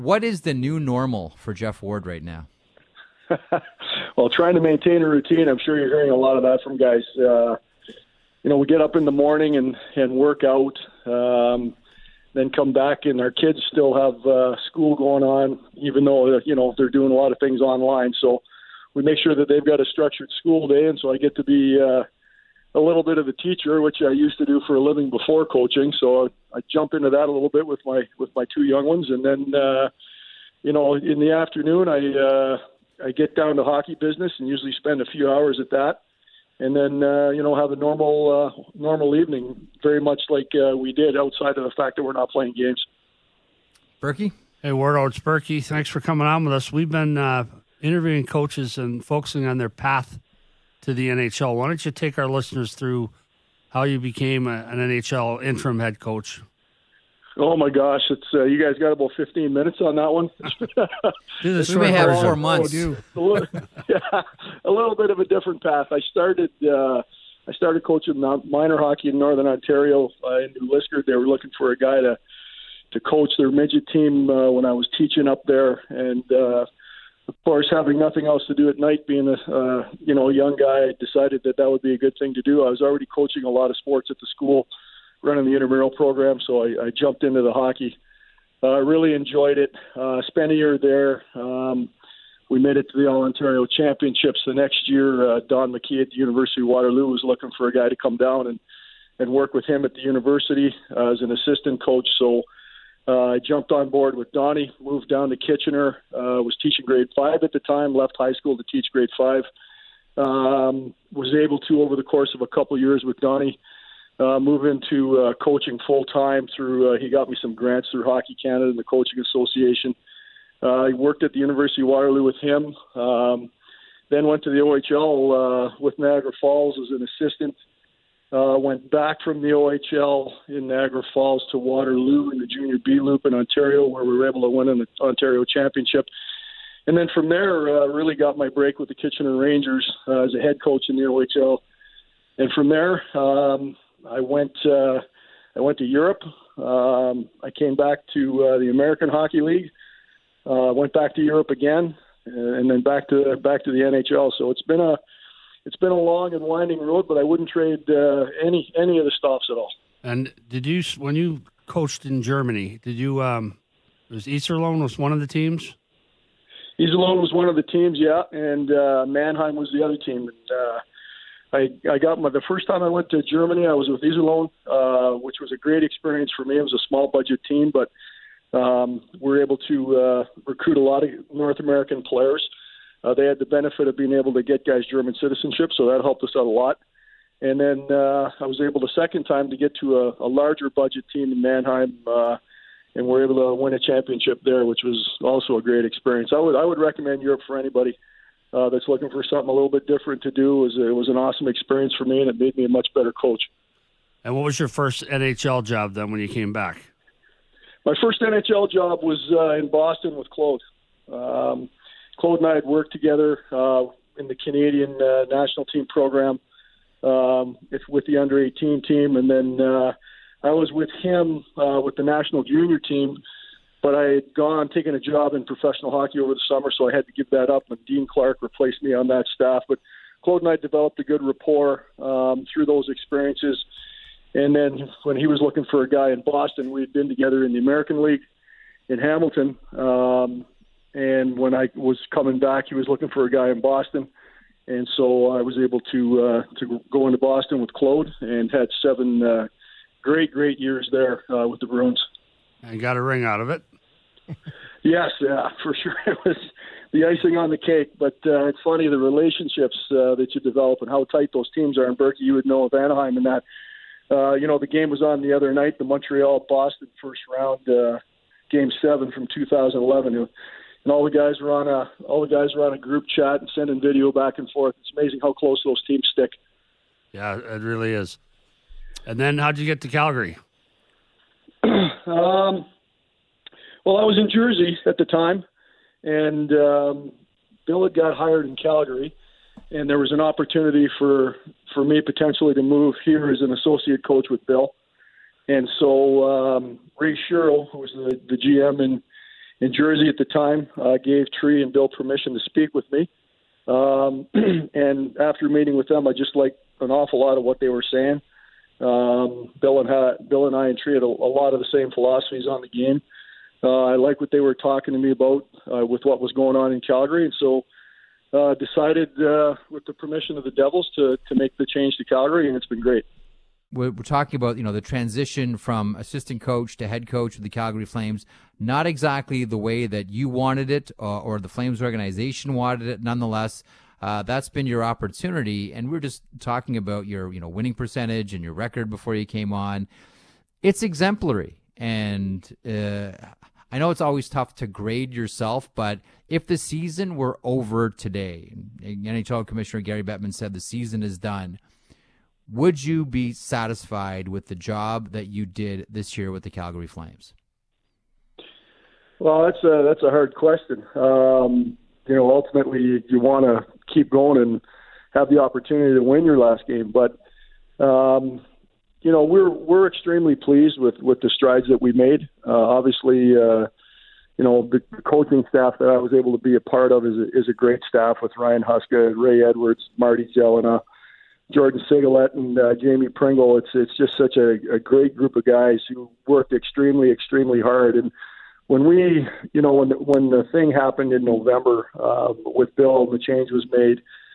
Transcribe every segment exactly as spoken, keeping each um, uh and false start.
What is the new normal for Jeff Ward right now? Well, trying to maintain a routine. I'm sure you're hearing a lot of that from guys. Uh, you know, we get up in the morning and, and work out, um, then come back, and our kids still have uh, school going on, even though, uh, you know, they're doing a lot of things online. So we make sure that they've got a structured school day, and so I get to be uh, a little bit of a teacher, which I used to do for a living before coaching. So I, I jump into that a little bit with my with my two young ones, and then uh, you know, in the afternoon, I uh, I get down to hockey business and usually spend a few hours at that, and then uh, you know, have a normal uh, normal evening, very much like uh, we did, outside of the fact that we're not playing games. Berkey? Hey, Wardo, it's Berkey. Thanks for coming on with us. We've been uh, interviewing coaches and focusing on their path to the N H L. Why don't you take our listeners through how you became a, an N H L interim head coach? Oh my gosh, it's uh, you guys got about fifteen minutes on that one. Do this we may have four months. a, little, yeah, a little bit of a different path. I started uh, I started coaching minor hockey in Northern Ontario uh, in New Liskeard. They were looking for a guy to to coach their midget team uh, when I was teaching up there, and uh, of course, having nothing else to do at night, being a uh, you know a young guy, I decided that that would be a good thing to do. I was already coaching a lot of sports at the school, running the intramural program, so I, I jumped into the hockey. I uh, really enjoyed it. Uh, spent a year there. Um, we made it to the All-Ontario Championships the next year. Uh, Don McKee at the University of Waterloo was looking for a guy to come down and, and work with him at the university uh, as an assistant coach. So uh, I jumped on board with Donnie, moved down to Kitchener, uh, was teaching grade five at the time, left high school to teach grade five. Um, was able to, over the course of a couple years with Donnie, Uh, move into uh, coaching full-time through, uh, he got me some grants through Hockey Canada and the Coaching Association. Uh, I worked at the University of Waterloo with him, um, then went to the O H L uh, with Niagara Falls as an assistant. Uh, went back from the O H L in Niagara Falls to Waterloo in the Junior B Loop in Ontario, where we were able to win an Ontario Championship. And then from there, uh, really got my break with the Kitchener Rangers uh, as a head coach in the O H L. And from there, um, I went. Uh, I went to Europe. Um, I came back to uh, the American Hockey League. Uh, went back to Europe again, and then back to back to the N H L. So it's been a it's been a long and winding road, but I wouldn't trade uh, any any of the stops at all. And did you, when you coached in Germany, did you? Um, was Iserlohn was one of the teams? Iserlohn was one of the teams, yeah, and uh, Mannheim was the other team. And, uh, I, I got my, the first time I went to Germany, I was with Iserlohn, uh, which was a great experience for me. It was a small budget team, but um, we were able to uh, recruit a lot of North American players. Uh, they had the benefit of being able to get guys German citizenship, so that helped us out a lot. And then uh, I was able the second time to get to a, a larger budget team in Mannheim, uh, and we were able to win a championship there, which was also a great experience. I would I would recommend Europe for anybody Uh, that's looking for something a little bit different to do. It was, it was an awesome experience for me, and it made me a much better coach. And what was your first N H L job then when you came back? My first N H L job was uh, in Boston with Claude. Um, Claude and I had worked together uh, in the Canadian uh, national team program um, if, with the under eighteen team, and then uh, I was with him uh, with the national junior team. But I had gone, taken a job in professional hockey over the summer, so I had to give that up, and Dean Clark replaced me on that staff. But Claude and I developed a good rapport um, through those experiences. And then when he was looking for a guy in Boston, we had been together in the American League in Hamilton. Um, and when I was coming back, he was looking for a guy in Boston. And so I was able to uh, to go into Boston with Claude and had seven uh, great, great years there uh, with the Bruins. And got a ring out of it. Yes, yeah, for sure. It was the icing on the cake. But uh, it's funny, the relationships uh, that you develop and how tight those teams are. And Berkey, you would know of Anaheim in that. Uh, you know, the game was on the other night, the Montreal-Boston first round, uh, game seven from two thousand eleven. And all the guys were on a all the guys were on a group chat and sending video back and forth. It's amazing how close those teams stick. Yeah, it really is. And then how'd you get to Calgary? um. Well, I was in Jersey at the time, and um, Bill had got hired in Calgary, and there was an opportunity for, for me potentially to move here as an associate coach with Bill. And so um, Ray Sherrill, who was the, the G M in, in Jersey at the time, uh, gave Tree and Bill permission to speak with me. Um, and after meeting with them, I just liked an awful lot of what they were saying. Um, Bill and ha- Bill and I and Tree had a, a lot of the same philosophies on the game. Uh, I like what they were talking to me about uh, with what was going on in Calgary, and so uh, decided, uh, with the permission of the Devils, to to make the change to Calgary, and it's been great. We're, we're talking about, you know, the transition from assistant coach to head coach of the Calgary Flames. Not exactly the way that you wanted it, uh, or the Flames organization wanted it. Nonetheless, uh, that's been your opportunity, and we're just talking about your, you know, winning percentage and your record before you came on. It's exemplary, and uh, I know it's always tough to grade yourself, but if the season were over today, N H L Commissioner Gary Bettman said the season is done, would you be satisfied with the job that you did this year with the Calgary Flames? Well, that's a, that's a hard question. Um, you know, ultimately you, you want to keep going and have the opportunity to win your last game. But, um, you know, we're we're extremely pleased with, with the strides that we made. Uh, obviously, uh, you know, the, the coaching staff that I was able to be a part of is a, is a great staff with Ryan Huska, Ray Edwards, Marty Jelena, Jordan Sigalet, and uh, Jamie Pringle. It's it's just such a, a great group of guys who worked extremely, extremely hard. And when we, you know, when the, when the thing happened in November uh, with Bill and the change was made,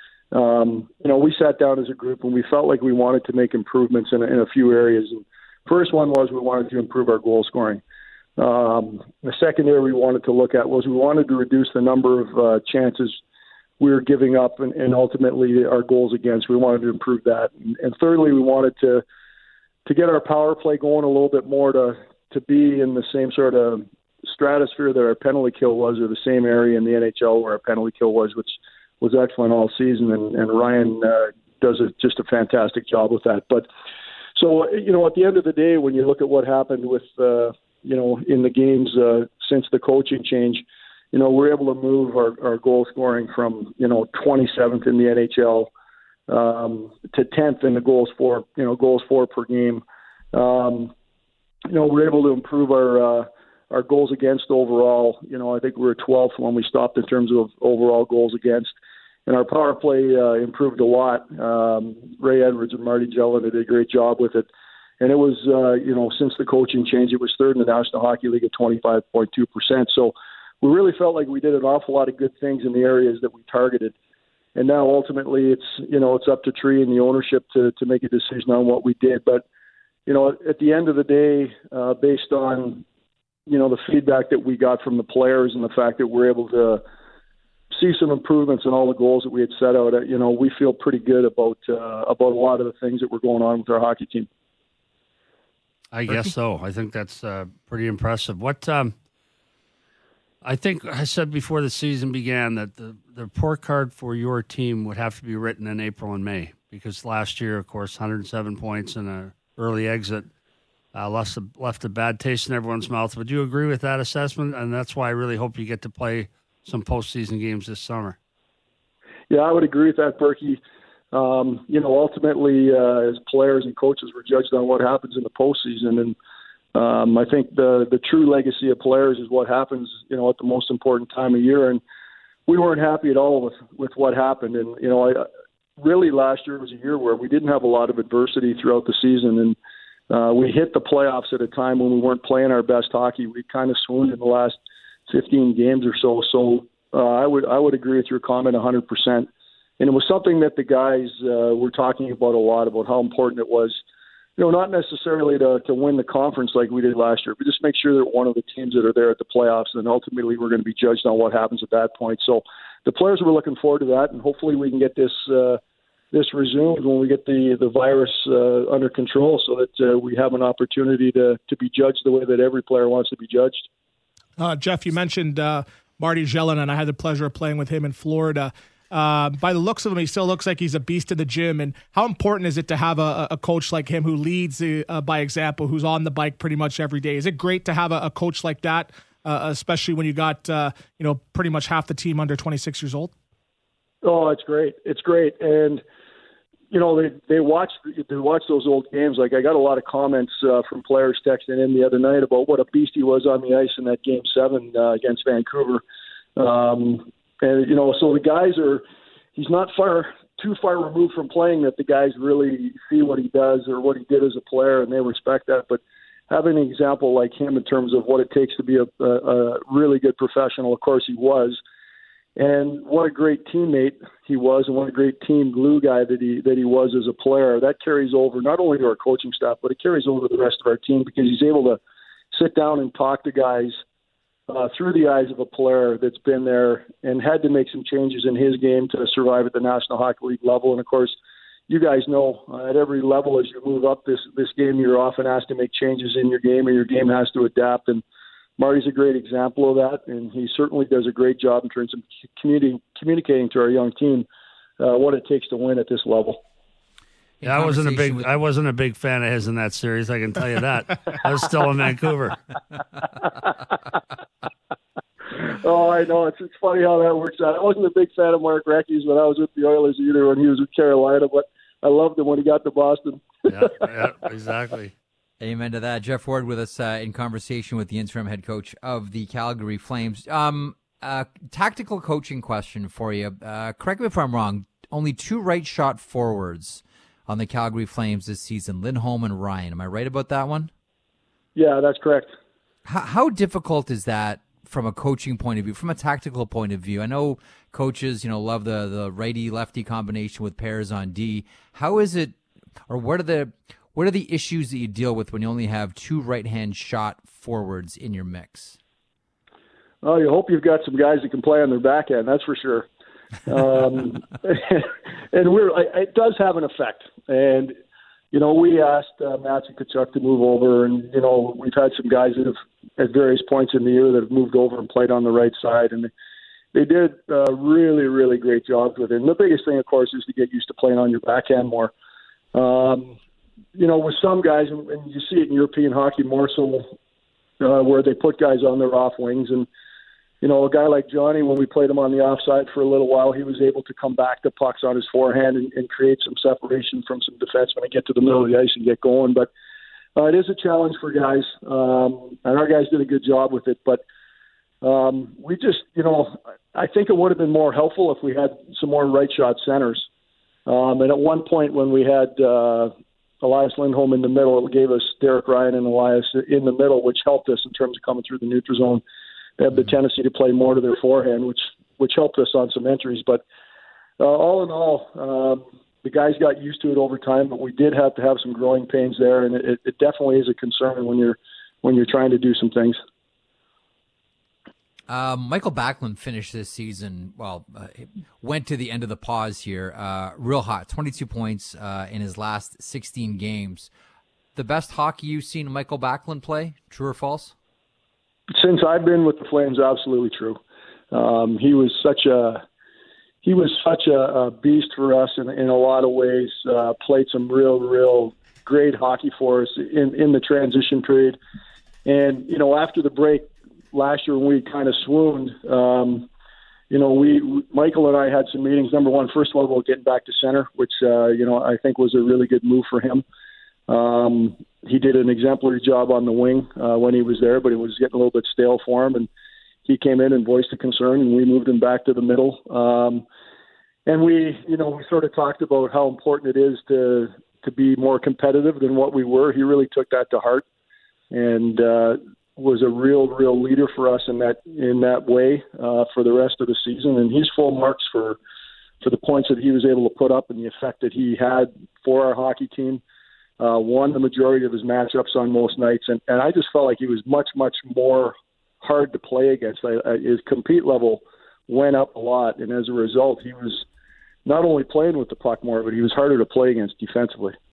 um, you know, we sat down as a group and we felt like we wanted to make improvements in, in a few areas. And first one was we wanted to improve our goal scoring. Um, the second area we wanted to look at was we wanted to reduce the number of uh, chances we were giving up and, and ultimately our goals against. We wanted to improve that. And, and thirdly, we wanted to to get our power play going a little bit more to to be in the same sort of stratosphere that our penalty kill was, or the same area in the N H L where our penalty kill was, which was excellent all season. And, and Ryan uh, does a, just a fantastic job with that. But so, you know, at the end of the day, when you look at what happened with, uh, you know, in the games uh, since the coaching change, you know, we're able to move our, our goal scoring from, you know, twenty-seventh in the N H L um, to tenth in the goals for, you know, goals for per game. Um, you know, we're able to improve our uh, our goals against overall. You know, I think we were twelfth when we stopped in terms of overall goals against. And our power play uh, improved a lot. Um, Ray Edwards and Marty Jelena did a great job with it. And it was, uh, you know, since the coaching change, it was third in the National Hockey League at twenty-five point two percent. So we really felt like we did an awful lot of good things in the areas that we targeted. And now ultimately it's, you know, it's up to Tree and the ownership to, to make a decision on what we did. But, you know, at the end of the day, uh, based on, you know, the feedback that we got from the players and the fact that we're able to see some improvements in all the goals that we had set out, you know, we feel pretty good about, uh, about a lot of the things that were going on with our hockey team. I guess so. I think that's uh, pretty impressive. What, um, I think I said before the season began that the, the report card for your team would have to be written in April and May, because last year, of course, one hundred seven points and an early exit uh, left, a, left a bad taste in everyone's mouth. Would you agree with that assessment? And that's why I really hope you get to play some postseason games this summer. Yeah, I would agree with that, Berkey. Um, you know, ultimately, uh, as players and coaches, we're judged on what happens in the postseason. And Um, I think the the true legacy of players is what happens, you know, at the most important time of year. And we weren't happy at all with, with what happened. And, you know, I, really last year was a year where we didn't have a lot of adversity throughout the season. And uh, we hit the playoffs at a time when we weren't playing our best hockey. We kind of swooned in the last fifteen games or so. So uh, I would I would agree with your comment one hundred percent. And it was something that the guys uh, were talking about a lot, about how important it was, you know, not necessarily to, to win the conference like we did last year, but just make sure that one of the teams that are there at the playoffs, and ultimately we're going to be judged on what happens at that point. So the players were looking forward to that, and hopefully we can get this uh, this resumed when we get the, the virus uh, under control, so that uh, we have an opportunity to, to be judged the way that every player wants to be judged. Uh, Jeff, you mentioned uh, Marty Jelena, and I had the pleasure of playing with him in Florida. Uh, by the looks of him, he still looks like he's a beast in the gym. And how important is it to have a, a coach like him who leads uh, by example, who's on the bike pretty much every day? Is it great to have a, a coach like that, uh, especially when you got uh, you know pretty much half the team under twenty-six years old? Oh, it's great. It's great. And, you know, they they watch they watch those old games. Like I got a lot of comments uh, from players texting in the other night about what a beast he was on the ice in that game seven uh, against Vancouver. Um, and you know, so the guys are he's not far too far removed from playing that the guys really see what he does or what he did as a player, and they respect that. But having an example like him in terms of what it takes to be a, a, a really good professional, of course he was. And what a great teammate he was, and what a great team glue guy that he that he was as a player. That carries over not only to our coaching staff, but it carries over to the rest of our team because he's able to sit down and talk to guys uh, through the eyes of a player that's been there and had to make some changes in his game to survive at the National Hockey League level. And of course, you guys know uh, at every level as you move up this this game, you're often asked to make changes in your game, and your game has to adapt. And Marty's a great example of that, and he certainly does a great job in terms of communi- communicating to our young team uh, what it takes to win at this level. Yeah, I wasn't a big I wasn't a big fan of his in that series. I can tell you that. I was still in Vancouver. Oh, I know. It's it's funny how that works out. I wasn't a big fan of Mark Recchi's when I was with the Oilers either when he was with Carolina, but I loved him when he got to Boston. yeah, yeah, exactly. Amen to that. Jeff Ward with us uh, in conversation with the interim head coach of the Calgary Flames. Um, uh, tactical coaching question for you. Uh, correct me if I'm wrong. Only two right shot forwards on the Calgary Flames this season, Lindholm and Ryan. Am I right about that one? Yeah, that's correct. How, how difficult is that from a coaching point of view, from a tactical point of view? I know coaches, you know, love the, the righty-lefty combination with pairs on D. How is it, or what are the what are the issues that you deal with when you only have two right-hand shot forwards in your mix? Well, you hope you've got some guys that can play on their backhand, that's for sure. Um, and we're it does have an effect. And you know, we asked uh, Matthew Tkachuk to move over, and you know, we've had some guys that have at various points in the year that have moved over and played on the right side, and they did uh, really, really great jobs with it. And the biggest thing, of course, is to get used to playing on your backhand more. Um, you know, with some guys, and you see it in European hockey more so, uh, where they put guys on their off wings. And, you know, a guy like Johnny, when we played him on the offside for a little while, he was able to come back to pucks on his forehand and, and create some separation from some defensemen and get to the middle of the ice and get going. But uh, it is a challenge for guys, um, and our guys did a good job with it. But um, we just, you know, I think it would have been more helpful if we had some more right shot centers. Um, and at one point when we had uh, Elias Lindholm in the middle, it gave us Derek Ryan and Elias in the middle, which helped us in terms of coming through the neutral zone. They have the tendency to play more to their forehand, which which helped us on some entries. But uh, all in all, um, the guys got used to it over time, but we did have to have some growing pains there, and it, it definitely is a concern when you're when you're trying to do some things. Um, Michael Backlund finished this season, well, uh, went to the end of the pause here, uh, real hot, twenty-two points uh, in his last sixteen games. The best hockey you've seen Michael Backlund play, true or false? Since I've been with the Flames, absolutely true. Um, he was such a he was such a, a beast for us in, in a lot of ways. Uh, played some real, real great hockey for us in, in the transition period. And you know, after the break last year, when we kind of swooned, um, you know, we Michael and I had some meetings. Number one, first of all, about getting back to center, which uh, you know I think was a really good move for him. Um, he did an exemplary job on the wing uh, when he was there, but it was getting a little bit stale for him, and he came in and voiced a concern, and we moved him back to the middle. Um, and we, you know, we sort of talked about how important it is to to be more competitive than what we were. He really took that to heart, and uh, was a real, real leader for us in that in that way uh, for the rest of the season. And he's full marks for for the points that he was able to put up and the effect that he had for our hockey team. Uh, won the majority of his matchups on most nights, and, and I just felt like he was much, much more hard to play against. I, I, his compete level went up a lot, and as a result, he was not only playing with the puck more, but he was harder to play against defensively.